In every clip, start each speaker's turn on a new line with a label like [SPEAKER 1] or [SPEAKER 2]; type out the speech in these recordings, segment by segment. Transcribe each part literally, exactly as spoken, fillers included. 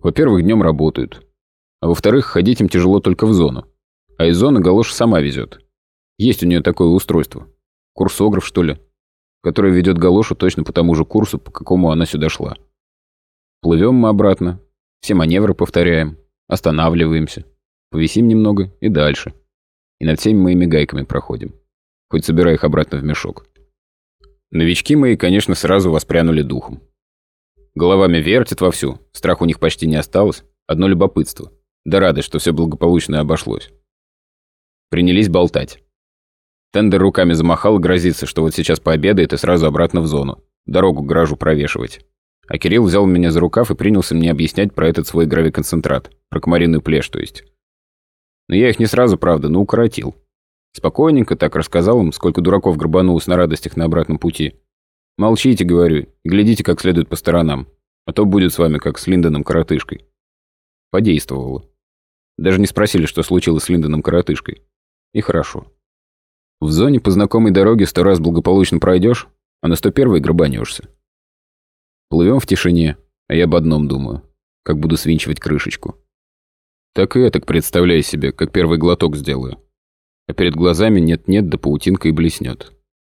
[SPEAKER 1] Во-первых, днем работают. А во-вторых, ходить им тяжело только в зону. А из зоны галоша сама везет. Есть у нее такое устройство. Курсограф, что ли, который ведет галошу точно по тому же курсу, по какому она сюда шла. Плывем мы обратно, все маневры повторяем, останавливаемся, повисим немного и дальше. И над всеми моими гайками проходим. Хоть собирай их обратно в мешок. Новички мои, конечно, сразу воспрянули духом. Головами вертят вовсю, страха у них почти не осталось, одно любопытство. Да радость, что все благополучно обошлось. Принялись болтать. Тендер руками замахал и грозится, что вот сейчас пообедает и сразу обратно в зону. Дорогу к гаражу провешивать. А Кирилл взял меня за рукав и принялся мне объяснять про этот свой гравиконцентрат. Про комариную плешь, то есть. Но я их не сразу, правда, но укоротил. Спокойненько так рассказал им, сколько дураков грабанулось на радостях на обратном пути. Молчите, говорю, и глядите как следует по сторонам. А то будет с вами как с Линдоном-коротышкой. Подействовало. Даже не спросили, что случилось с Линдоном-коротышкой. И хорошо. В зоне по знакомой дороге сто раз благополучно пройдешь, а на сто первой грабанешься. Плывем в тишине, а я об одном думаю, как буду свинчивать крышечку. Так и этак представляю себе, как первый глоток сделаю. А перед глазами нет-нет, да паутинка и блеснет.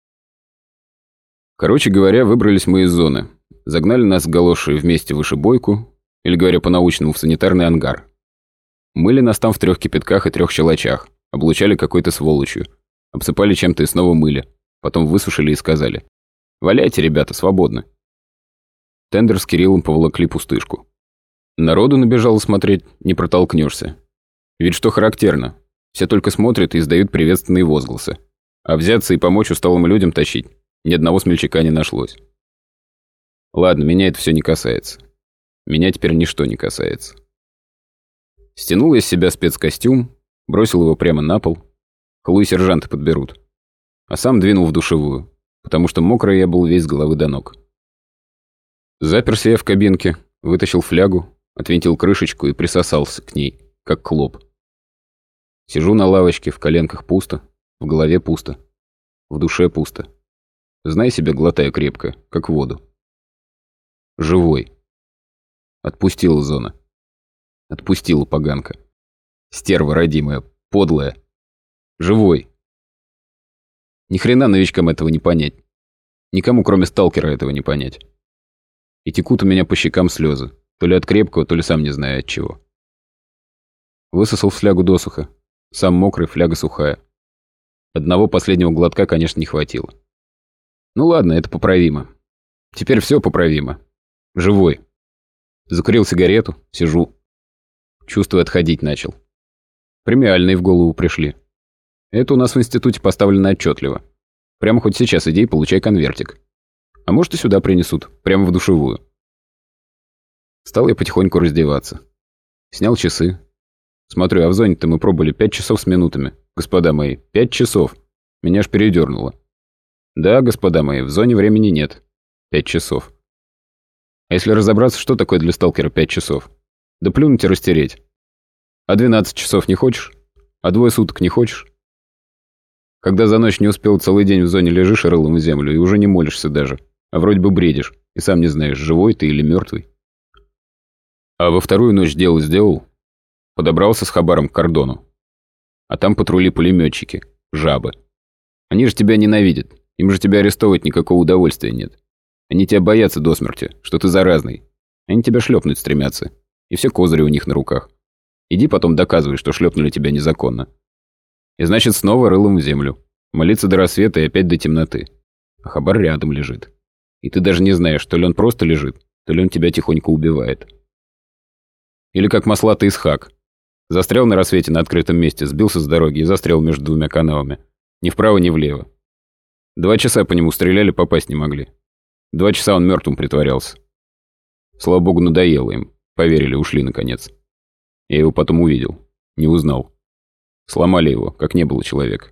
[SPEAKER 1] Короче говоря, выбрались мы из зоны. Загнали нас с галошей вместе в вышибойку, или, говоря по-научному, в санитарный ангар. Мыли нас там в трех кипятках и трех щелочах, облучали какой-то сволочью. Обсыпали чем-то и снова мыли. Потом высушили и сказали: «Валяйте, ребята, свободны». Тендер с Кириллом поволокли пустышку. Народу набежало смотреть, не протолкнешься. Ведь что характерно, все только смотрят и издают приветственные возгласы. А взяться и помочь усталым людям тащить ни одного смельчака не нашлось. Ладно, меня это все не касается. Меня теперь ничто не касается. Стянул я с себя спецкостюм, бросил его прямо на пол. Халуи сержанты подберут. А сам двинул в душевую, потому что мокрый я был весь с головы до ног. Заперся я в кабинке, вытащил флягу, отвинтил крышечку и присосался к ней, как клоп. Сижу на лавочке, в коленках пусто, в голове пусто, в душе пусто. Знай себя, глотаю крепко, как воду. Живой. Отпустила зона. Отпустила поганка. Стерва родимая, подлая. Живой. Ни хрена новичкам этого не понять. Никому, кроме сталкера, этого не понять. И текут у меня по щекам слезы. То ли от крепкого, то ли сам не знаю от чего. Высосал флягу досуха. Сам мокрый, фляга сухая. Одного последнего глотка, конечно, не хватило. Ну ладно, это поправимо. Теперь все поправимо. Живой. Закурил сигарету, сижу. Чувствую, отходить начал. Премиальные в голову пришли. Это у нас в институте поставлено отчетливо. Прямо хоть сейчас иди и получай конвертик. А может и сюда принесут, прямо в душевую. Стал я потихоньку раздеваться. Снял часы. Смотрю, а в зоне-то мы пробыли пять часов с минутами. Господа мои, пять часов. Меня аж передернуло. Да, господа мои, в зоне времени нет. Пять часов. А если разобраться, что такое для сталкера пять часов? Да плюнуть и растереть. А двенадцать часов не хочешь? А двое суток не хочешь? Когда за ночь не успел, целый день в зоне лежишь рылом в землю и уже не молишься даже, а вроде бы бредишь, и сам не знаешь, живой ты или мертвый. А во вторую ночь дело сделал, подобрался с хабаром к кордону. А там патрули-пулеметчики, жабы. Они же тебя ненавидят, им же тебя арестовывать никакого удовольствия нет. Они тебя боятся до смерти, что ты заразный. Они тебя шлепнуть стремятся, и все козыри у них на руках. Иди потом доказывай, что шлепнули тебя незаконно. И значит, снова рылом в землю. Молиться до рассвета и опять до темноты. А хабар рядом лежит. И ты даже не знаешь, то ли он просто лежит, то ли он тебя тихонько убивает. Или как маслатый Исхак. Застрял на рассвете на открытом месте, сбился с дороги и застрял между двумя канавами. Ни вправо, ни влево. Два часа по нему стреляли, попасть не могли. Два часа он мертвым притворялся. Слава богу, надоело им. Поверили, ушли наконец. Я его потом увидел. Не узнал. Сломали его, как не было человека.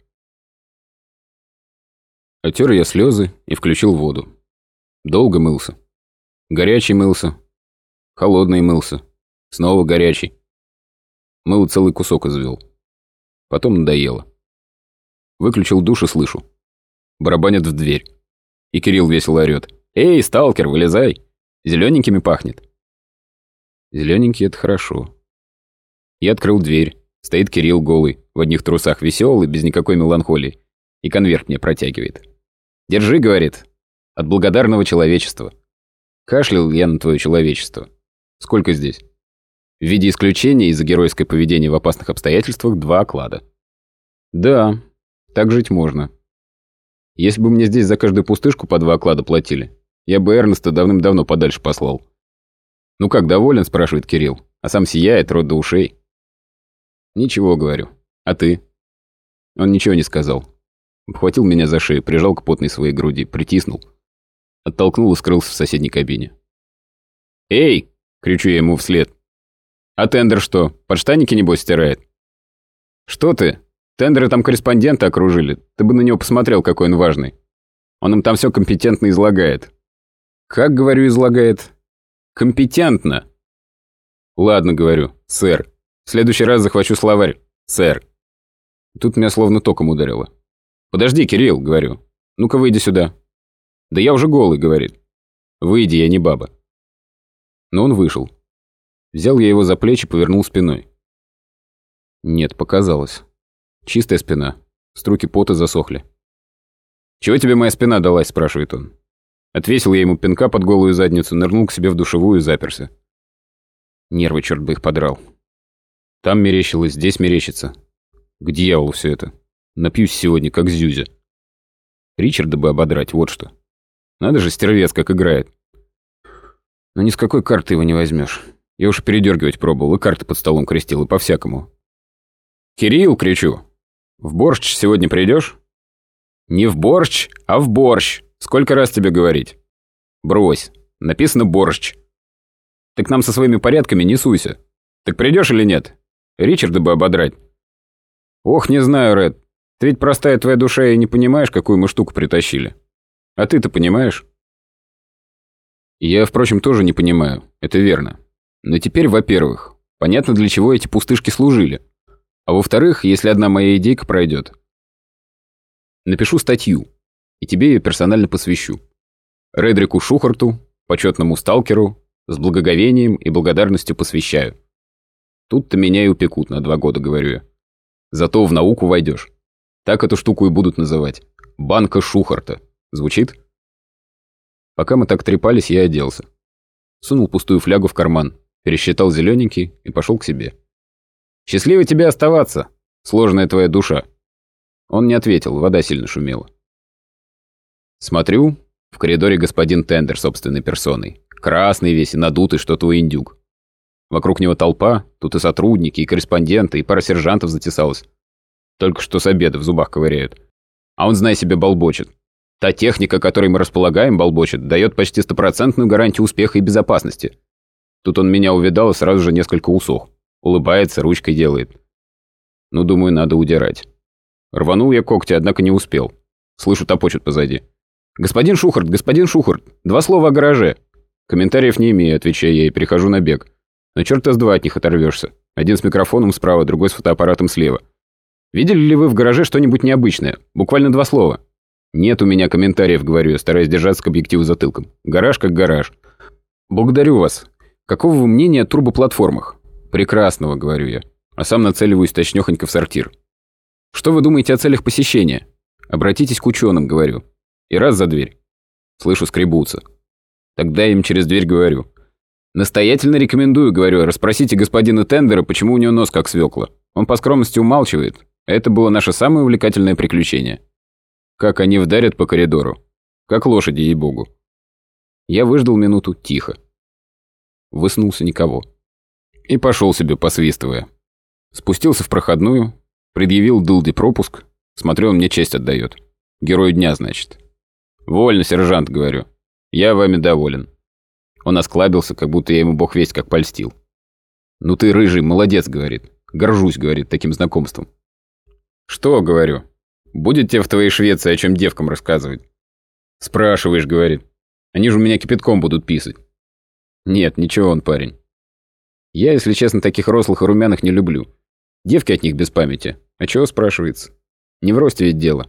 [SPEAKER 1] Отер я слезы и включил воду. Долго мылся. Горячий мылся. Холодный мылся. Снова горячий. Мыло целый кусок извел. Потом надоело. Выключил душ и слышу. Барабанят в дверь. И Кирилл весело орёт: «Эй, сталкер, вылезай! Зелененькими пахнет!» Зелененький — это хорошо. Я открыл дверь. Стоит Кирилл голый, в одних трусах, веселый, без никакой меланхолии. И конверт мне протягивает. «Держи», — говорит, — «от благодарного человечества». Кашлял я на твое человечество. Сколько здесь? В виде исключения из-за геройское поведение в опасных обстоятельствах два оклада. Да, так жить можно. Если бы мне здесь за каждую пустышку по два оклада платили, я бы Эрнеста давным-давно подальше послал. «Ну как, доволен?» — спрашивает Кирилл, а сам сияет, рот до ушей. «Ничего», — говорю. «А ты?» Он ничего не сказал. Обхватил меня за шею, прижал к потной своей груди, притиснул. Оттолкнул и скрылся в соседней кабине. «Эй!» — кричу я ему вслед. «А тендер что, подштанники, небось, стирает?» «Что ты? Тендеры там корреспондента окружили. Ты бы на него посмотрел, какой он важный. Он им там все компетентно излагает». «Как, говорю, излагает?» «Компетентно». «Ладно, говорю, сэр. В следующий раз захвачу словарь, сэр». Тут меня словно током ударило. «Подожди, Кирилл», — говорю. «Ну-ка, выйди сюда». «Да я уже голый», — говорит. «Выйди, я не баба». Но он вышел. Взял я его за плечи, повернул спиной. Нет, показалось. Чистая спина. Струки пота засохли. «Чего тебе моя спина далась?» — спрашивает он. Отвесил я ему пинка под голую задницу, нырнул к себе в душевую и заперся. Нервы, черт бы их подрал. Там мерещилось, здесь мерещится. К дьяволу все это. Напьюсь сегодня, как Зюзя. Ричарда бы ободрать, вот что. Надо же, стервец, как играет. Но ни с какой карты его не возьмешь. Я уж передергивать пробовал, и карты под столом крестил, и по-всякому. «Кирилл!» — кричу. «В борщ сегодня придешь?» «Не в борщ, а в борщ. Сколько раз тебе говорить?» «Брось. Написано борщ. Ты к нам со своими порядками не суйся. Так придешь или нет? Ричарда бы ободрать». «Ох, не знаю, Ред. Ты ведь простая твоя душа и не понимаешь, какую мы штуку притащили. А ты-то понимаешь?» Я, впрочем, тоже не понимаю. Это верно. Но теперь, во-первых, понятно, для чего эти пустышки служили. А во-вторых, если одна моя идейка пройдет, напишу статью, и тебе ее персонально посвящу. Редрику Шухарту, почетному сталкеру, с благоговением и благодарностью посвящаю. Тут-то меня и упекут на два года, говорю я. Зато в науку войдешь. Так эту штуку и будут называть. Банка Шухарта. Звучит? Пока мы так трепались, я оделся. Сунул пустую флягу в карман, пересчитал зелененький и пошел к себе. «Счастливо тебе оставаться, сложная твоя душа». Он не ответил, вода сильно шумела. Смотрю, в коридоре господин Тендер собственной персоной. Красный весь и надутый, что-то у индюк. Вокруг него толпа, тут и сотрудники, и корреспонденты, и пара сержантов затесалась. Только что с обеда в зубах ковыряют. А он, знай себе, болбочет. Та техника, которой мы располагаем, болбочет, дает почти стопроцентную гарантию успеха и безопасности. Тут он меня увидал и сразу же несколько усох. Улыбается, ручкой делает. Ну, думаю, надо удирать. Рванул я когти, однако не успел. Слышу, топочут позади. «Господин Шухарт, господин Шухарт, два слова о гараже». Комментариев не имею, отвечаю я и перехожу на бег. Но черта с два от них оторвешься. Один с микрофоном справа, другой с фотоаппаратом слева. «Видели ли вы в гараже что-нибудь необычное? Буквально два слова». «Нет у меня комментариев», — говорю я, стараясь держаться к объективу затылком. «Гараж как гараж». «Благодарю вас. Какого вы мнения о турбоплатформах?» «Прекрасного», — говорю я, а сам нацеливаюсь точнёхонько в сортир. «Что вы думаете о целях посещения?» «Обратитесь к ученым», — говорю. И раз за дверь. Слышу, скребутся. Тогда я им через дверь говорю. «Настоятельно рекомендую», — говорю, — «расспросите господина Тендера, почему у него нос как свекла. Он по скромности умалчивает. Это было наше самое увлекательное приключение». Как они вдарят по коридору. Как лошади, ей-богу. Я выждал минуту тихо. Высунулся никого. И пошел себе, посвистывая. Спустился в проходную, предъявил дылде пропуск. Смотрю, он мне честь отдает. Герой дня, значит. «Вольно, сержант», — говорю. «Я вами доволен». Он осклабился, как будто я ему бог весть как польстил. «Ну ты, рыжий, молодец», — говорит. «Горжусь», — говорит, таким знакомством. «Что?» — говорю. «Будет тебе в твоей Швеции о чем девкам рассказывать?» «Спрашиваешь», — говорит. «Они же у меня кипятком будут писать». «Нет, ничего он, парень. Я, если честно, таких рослых и румяных не люблю. Девки от них без памяти. А чего, спрашивается? Не в росте ведь дело».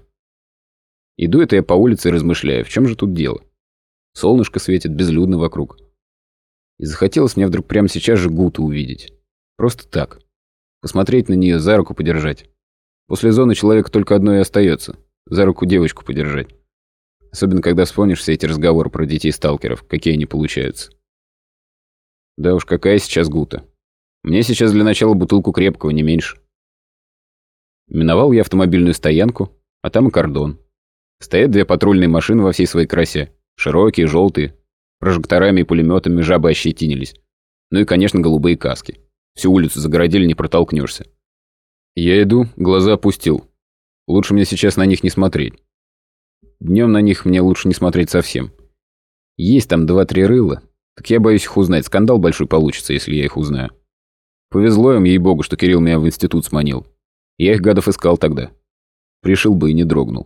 [SPEAKER 1] Иду это я по улице и размышляю, в чем же тут дело. Солнышко светит, безлюдно вокруг. И захотелось мне вдруг прямо сейчас же Гуту увидеть. Просто так. Посмотреть на нее, за руку подержать. После зоны человека только одно и остается. За руку девочку подержать. Особенно, когда вспомнишь все эти разговоры про детей-сталкеров, какие они получаются. Да уж, какая сейчас Гута. Мне сейчас для начала бутылку крепкого, не меньше. Миновал я автомобильную стоянку, а там и кордон. Стоят две патрульные машины во всей своей красе. Широкие, желтые. Прожекторами и пулеметами жабы ощетинились. Ну и, конечно, голубые каски. Всю улицу загородили, не протолкнешься. Я иду, глаза опустил. Лучше мне сейчас на них не смотреть. Днем на них мне лучше не смотреть совсем. Есть там два-три рыла, так я боюсь их узнать. Скандал большой получится, если я их узнаю. Повезло им, ей-богу, что Кирилл меня в институт сманил. Я их, гадов, искал тогда. Пришил бы и не дрогнул.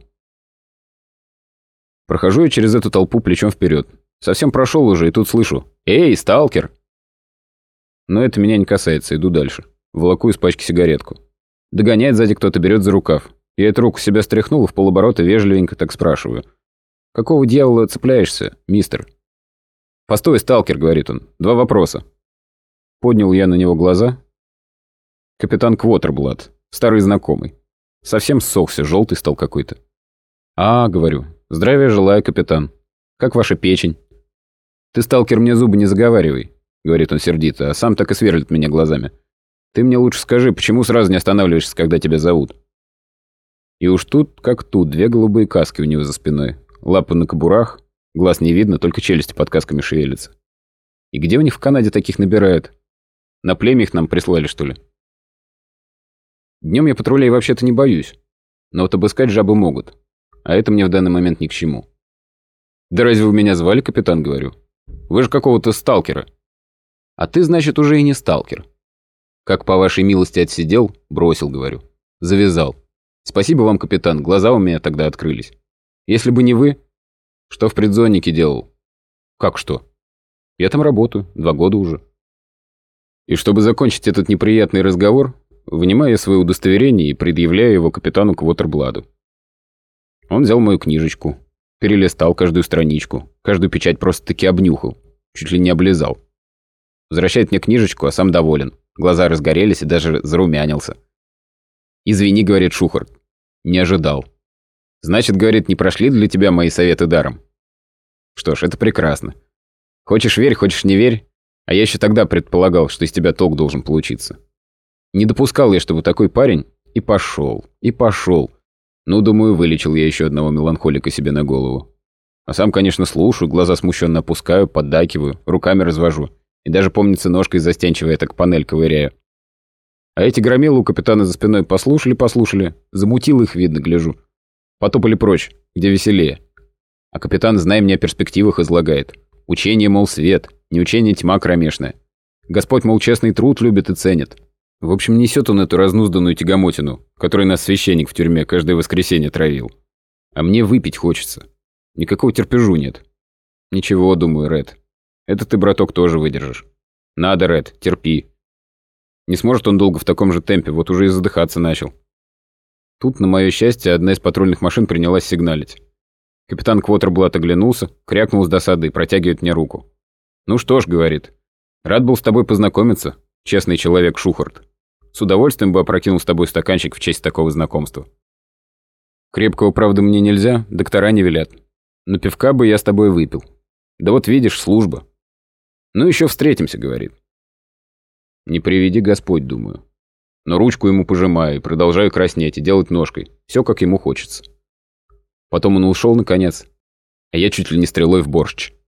[SPEAKER 1] Прохожу я через эту толпу плечом вперед. Совсем прошел уже, и тут слышу: «Эй, сталкер!» Но это меня не касается, иду дальше. Волоку из пачки сигаретку. Догоняет сзади кто-то, берет за рукав. Я эту руку себя стряхнул, в полоборота вежливенько так спрашиваю: «Какого дьявола цепляешься, мистер?» «Постой, сталкер», — говорит он, — «два вопроса». Поднял я на него глаза. Капитан Квотерблат, старый знакомый. Совсем ссохся, желтый стал какой-то. «А, — говорю, — здравия желаю, капитан. Как ваша печень?» «Ты, сталкер, мне зубы не заговаривай», — говорит он сердито, а сам так и сверлит меня глазами. «Ты мне лучше скажи, почему сразу не останавливаешься, когда тебя зовут?» И уж тут, как тут, две голубые каски у него за спиной. Лапы на кобурах, глаз не видно, только челюсти под касками шевелятся. И где у них в Канаде таких набирают? На племя их нам прислали, что ли? Днем я патрулей вообще-то не боюсь. Но вот обыскать жабы могут. А это мне в данный момент ни к чему. «Да разве вы меня звали, капитан?» — говорю. «Вы же какого-то сталкера». «А ты, значит, уже и не сталкер». «Как по вашей милости отсидел?» — бросил, говорю. «Завязал. Спасибо вам, капитан, глаза у меня тогда открылись. Если бы не вы, что в предзоннике делал?» «Как что?» «Я там работаю, два года уже». И чтобы закончить этот неприятный разговор, вынимаю я свое удостоверение и предъявляю его капитану Квотербладу. Он взял мою книжечку, перелистал каждую страничку, каждую печать просто-таки обнюхал, чуть ли не облизал. Возвращает мне книжечку, а сам доволен. Глаза разгорелись и даже зарумянился. «Извини, — говорит Шухарт, — не ожидал. Значит, — говорит, — не прошли для тебя мои советы даром. Что ж, это прекрасно. Хочешь верь, хочешь не верь, а я еще тогда предполагал, что из тебя толк должен получиться. Не допускал я, чтобы такой парень и пошел, и пошел. Ну, думаю, вылечил я еще одного меланхолика себе на голову. А сам, конечно, слушаю, глаза смущенно опускаю, поддакиваю, руками развожу. И даже, помнится, ножкой застенчивая так панель ковыряю. А эти громилы у капитана за спиной послушали-послушали, замутил их, видно, гляжу. Потопали прочь, где веселее. А капитан, знай, мне о перспективах излагает. Учение, мол, свет, не учение тьма кромешная. Господь, мол, честный труд любит и ценит. В общем, несет он эту разнузданную тягомотину, которой нас священник в тюрьме каждое воскресенье травил. А мне выпить хочется. Никакого терпежу нет. Ничего, думаю, Ред. Это ты, браток, тоже выдержишь. Надо, Ред, терпи. Не сможет он долго в таком же темпе, вот уже и задыхаться начал. Тут, на мое счастье, одна из патрульных машин принялась сигналить. Капитан Квотерблат оглянулся, крякнул с досадой и протягивает мне руку. «Ну что ж, — говорит, — рад был с тобой познакомиться, честный человек Шухарт. С удовольствием бы опрокинул с тобой стаканчик в честь такого знакомства. Крепкого, правда, мне нельзя, доктора не велят. Но пивка бы я с тобой выпил. Да вот видишь, служба. Ну еще встретимся, — говорит. Не приведи Господь, думаю. Но ручку ему пожимаю и продолжаю краснеть и делать ножкой. Все, как ему хочется. Потом он ушел, наконец, а я чуть ли не стрелой в борщ.